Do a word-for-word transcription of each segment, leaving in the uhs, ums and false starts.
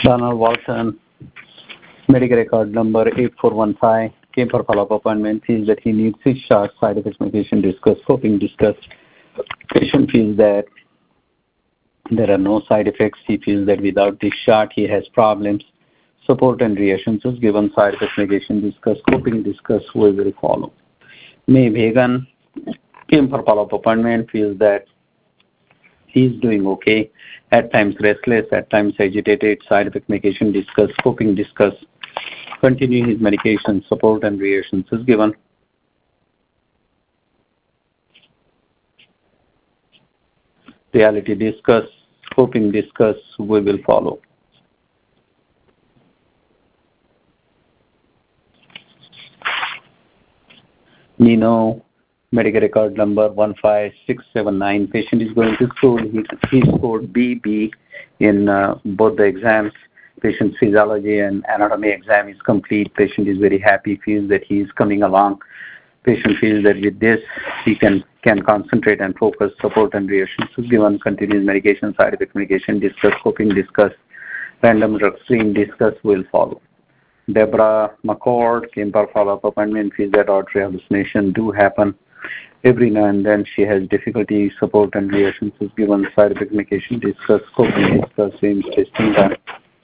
Donald Walton, medical record number eight four one five, came for follow-up appointment, feels that he needs six shots, side effects medication discussed, scoping discussed. Patient feels that there are no side effects. He feels that without this shot he has problems. Support and reassurances given, side effects medication discussed, scoping discussed, we will follow. May Bhagan came for follow-up appointment, feels that he's doing okay, at times restless, at times agitated, side effect medication discussed, scoping discussed, continue his medication, support and reassurances given. Reality discuss, scoping discuss, we will follow. Nino, medical record number one five six seven nine. Patient is going to school. He, he scored B B in uh, both the exams. Patient's physiology and anatomy exam is complete. Patient is very happy, feels that he is coming along. Patient feels that with this, he can, can concentrate and focus, support and reassurances given, continuous medication, side effect medication, discuss, coping, discuss, random drug screen, discuss, will follow. Deborah McCord came for follow-up appointment, feels that auditory hallucination do happen. Every now and then she has difficulty, support and reassurances given, side effect medication, discuss, coping, discuss, same testing done.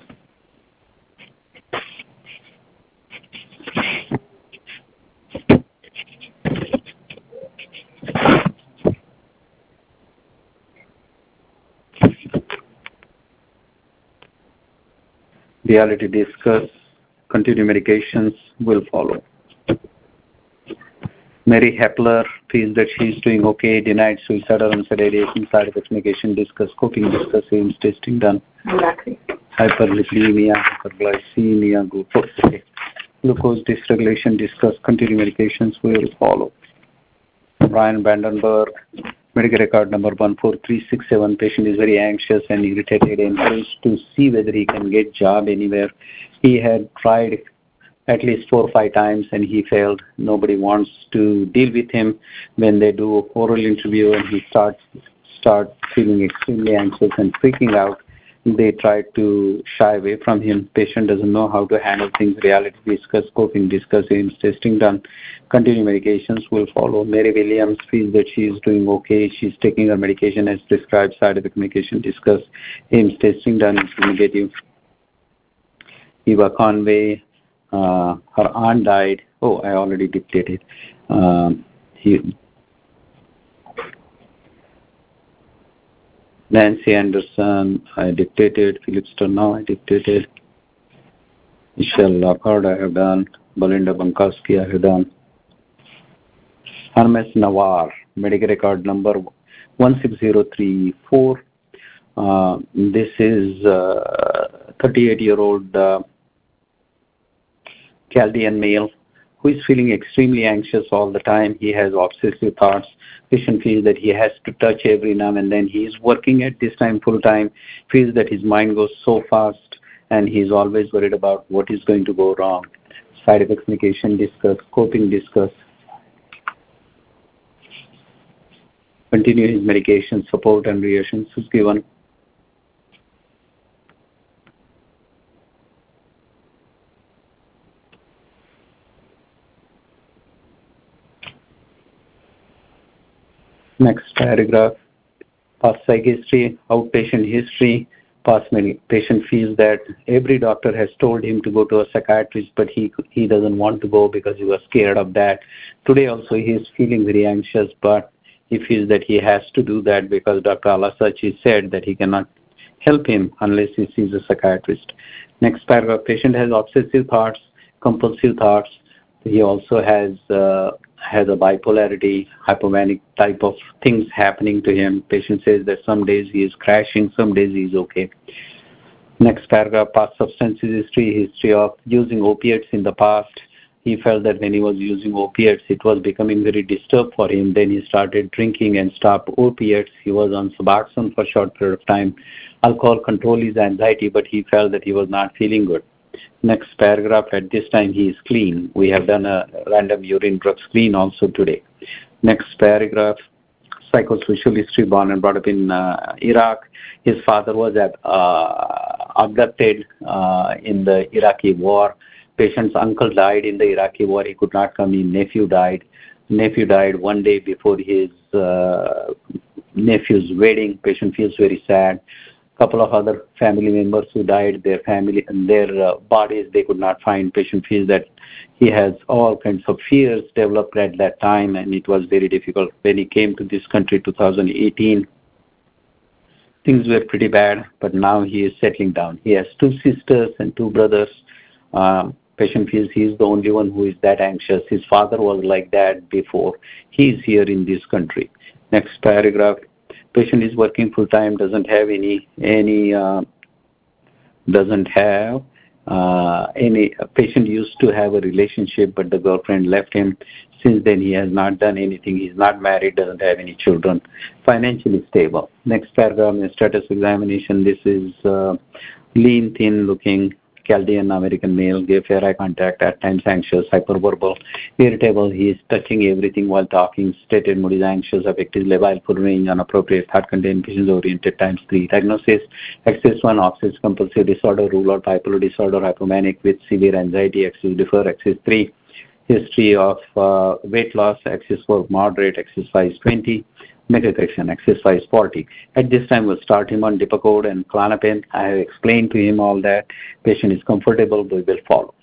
Reality discuss, continue medications will follow. Mary Hepler feels that she is doing okay, denied suicidal and sedation, side effects medication discuss, coping discuss, aims testing done. Hyperlipidemia, hyperglycemia, glucose, glucose dysregulation discuss, continue medications will follow. Brian Vandenberg, medical record number one four three six seven, patient is very anxious and irritated, encouraged to see whether he can get job anywhere. He had tried at least four or five times and he failed. Nobody wants to deal with him. When they do an oral interview and he starts start feeling extremely anxious and freaking out, they try to shy away from him. Patient doesn't know how to handle things. Reality discuss, scoping discuss, aims testing done. Continue medications will follow. Mary Williams feels that she is doing okay. She's taking her medication as prescribed, side effect medication discuss, aims testing done, is negative. Eva Conway, uh, her aunt died. Oh, I already dictated. Um, he, Nancy Anderson, I dictated. Philip Stone, I dictated. Michelle Lockhart, I have done. Belinda Bankowski, I have done. Hermes Nawar, medical record number one six zero three four. Uh, this is uh, thirty-eight-year-old uh, Chaldean male who is feeling extremely anxious all the time. He has obsessive thoughts. Patient feels that he has to touch every now and then. He is working at this time full time, feels that his mind goes so fast and he is always worried about what is going to go wrong. Side effects medication discuss, coping discuss. Continue his medication, support and reassurances given. Next paragraph, past psych history, outpatient history. Past patient feels that every doctor has told him to go to a psychiatrist, but he he doesn't want to go because he was scared of that. Today also he is feeling very anxious, but he feels that he has to do that because Doctor Alasachi said that he cannot help him unless he sees a psychiatrist. Next paragraph, patient has obsessive thoughts, compulsive thoughts. He also has uh, has a bipolarity, hypomanic type of things happening to him. Patient says that some days he is crashing, some days he is okay. Next paragraph, past substances history, history of using opiates in the past. He felt that when he was using opiates, it was becoming very disturbed for him. Then he started drinking and stopped opiates. He was on Suboxone for a short period of time. Alcohol control his anxiety, but he felt that he was not feeling good. Next paragraph, at this time he is clean. We have done a random urine drug screen also today. Next paragraph, psychosocial history, born and brought up in uh, Iraq. His father was an uh, abducted uh, in the Iraqi war. Patient's uncle died in the Iraqi war. He could not come in. Nephew died. Nephew died one day before his uh, nephew's wedding. Patient feels very sad. Couple of other family members who died, their family and their uh, bodies they could not find. Patient feels that he has all kinds of fears developed at that time, and it was very difficult. When he came to this country two thousand eighteen, things were pretty bad, but now he is settling down. He has two sisters and two brothers. Um, patient feels he is the only one who is that anxious. His father was like that before. He is here in this country. Next paragraph. Patient is working full time, doesn't have any any uh, doesn't have uh, any. Patient used to have a relationship, but the girlfriend left him. Since then, he has not done anything. He's not married, doesn't have any children. Financially stable. Next paragraph is status examination. This is uh, lean, thin looking Chaldean American male, gave fair eye contact, at times anxious, hyperverbal, irritable. He is touching everything while talking. Stated mood is anxious, affective, labile, full range, inappropriate, thought contained, visions oriented, times three. Diagnosis, excess one, obsessive compulsive disorder, rule or bipolar disorder, hypomanic with severe anxiety, axis differ, axis three. History of uh, weight loss, axis four, moderate, axis five is twenty. Methotrexate, axis five is forty. At this time, we'll start him on Depakote and Klonopin. I have explained to him all that. Patient is comfortable, we will follow.